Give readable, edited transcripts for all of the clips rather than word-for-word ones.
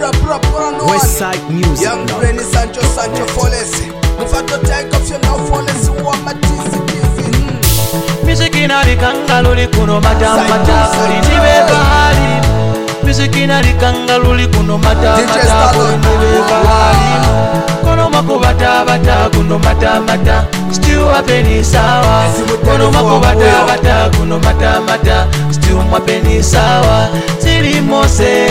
Westside Music. Young Granny Sancho Folesi. Mufato take off your love Folesi. Wama tizi tizi. Miziki na likanga luli kuno mata mata. Niwe bahari. Miziki na likanga luli kuno mata mata. Niwe bahari. Kono mako bata bata kuno mata mata. Still wapeni sawa. Kono mako bata bata kuno mata mata. Still wapeni sawa. Silimose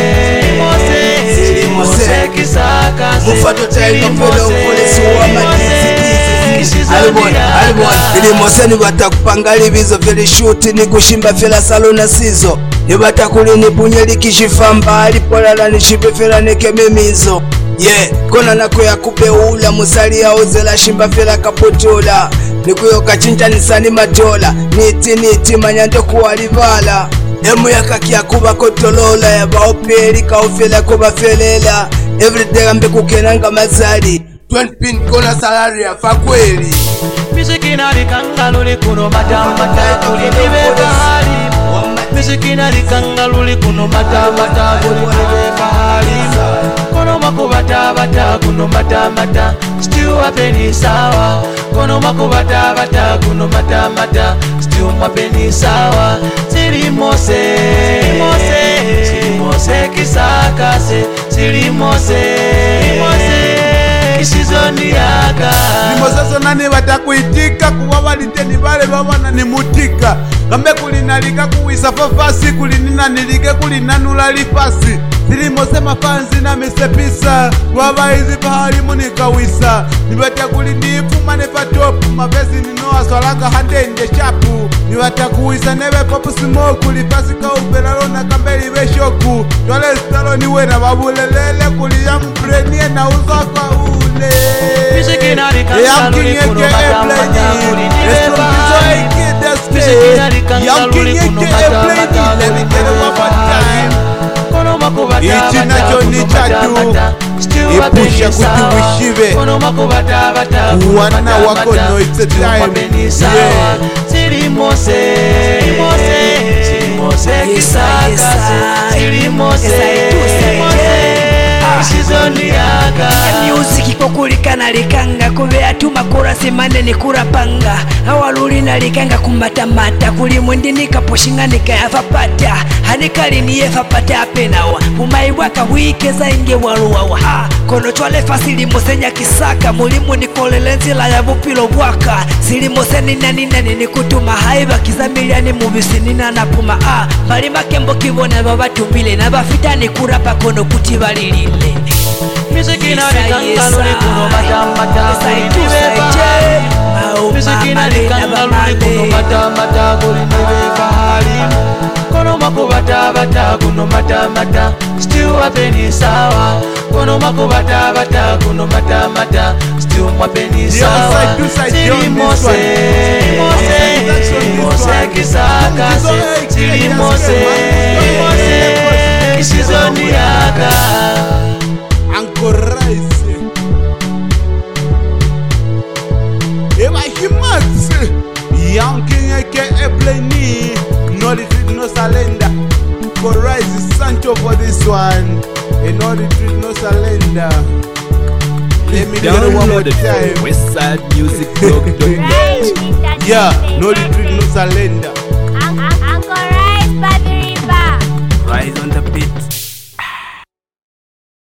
kisaka. Mufato take off your love Folesi. Wama tizi tizi. Alibon ilimose ni batakupanga libizo vile shuti ni kushimba fela salona sizo. Ni batakuli ni punyeli kishifamba alipolala ni shipefela nekememizo. Kona nako ya kubeula musali ya ozela shimba fela kapotola. Nikuyo kachinja nisani matola. Niti manyando kuwalivala. Emu ya kakia kuba kotolola ya baopeli kaofela kuba felela. Everyday ambe kukenanga mazali 20 pin kona salari ya fakweli. Miziki na likanga luli kuno mata mata. Kuli niwe bahari. Miziki na likanga luli kuno mata mata. Kuli niwe bahari. Kono mako bata bata kuno mata mata. Still wapeni sawa. Kono mako bata bata kuno mata mata. Still wapeni sawa. Silimose kisakase. Silimose isizoni yaga. Limosa nani watakuitika kuwa waliteni vale wawana ni mutika. Kambe kulinalika kuwisa fafasi kulinina nilike kulinanula lipasi. Silimose mafanzi na misepisa. Waba hizi bahari munika wisa. Niwata kulinifuma nepatopu. Mavesi ninoa swalanga handende chapu. Niwata kuwisa neve popu simoku. Lipasi kaupelalo na kambeli veshoku. Twale stalo niwena wabulelele kuliya mprenie na uzakwa ule. Miziki na likanga luli kuno mata mata. Kuli niwe bahari. Miziki na likanga luli kuno mata mata. Kuli niwe bahari. Kono mako bata bata kuno mata mata. Still wapeni sawa. Kono mako bata bata kuno mata mata. Still wapeni sawa. Silimose kisakase. Silimose isizoni yaga. Music kokulika na likanga kube atuma kurasi manene kurapanga. Awaluli na likanga kumatamata. Kuli mwindini kaposhinga nika yafapata. Hanikali ni yafapata apenawa. Umaiwaka huikeza inge waluwawa. Kono chwale fasili mosenya kisaka. Mulimu nikolelenzi la ya bupilo waka. Silimose nini ni kutuma haiba kizamiliani mubisi nina napuma. Malima kembo kibona babatumbile. Na bafitani kurapa kono kutibalilile. Miziki na likanga luli kuno mata mata. Kuli niwe bahari. Miziki na likanga luli kuno mata mata. Kuli niwe bahari. Kono mako bata bata kuno mata mata. Still wapeni sawa. Kono mako bata bata kuno mata mata. Still wapeni sawa. Silimose kisakase. Silimose isizoni yaga. Uncle Rice Eva Himatsu Young King aka Blaney. No retreat, no surrender. Uncle Rice Sancho for this one. And no retreat, no surrender. Let me get it one more time. Westside Music Blog.net. Yeah, no retreat, no surrender. Uncle Rice, Baby River. Rise on the